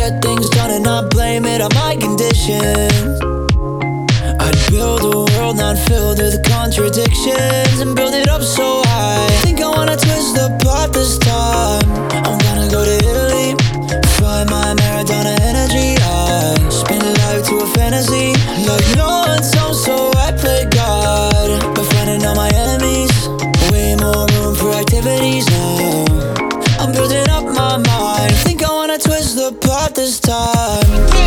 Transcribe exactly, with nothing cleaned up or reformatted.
get things done and not blame it on my conditions. I'd build a world not filled with contradictions and build it up so high. Think I wanna twist the plot this time. I'm gonna go to Italy, fly my Maradona energy. I spin life to a fantasy, like no one's home, so I play God by finding all my enemies. Way more room for activities now. I'm building up my mind. Think I wanna twist the plot this time.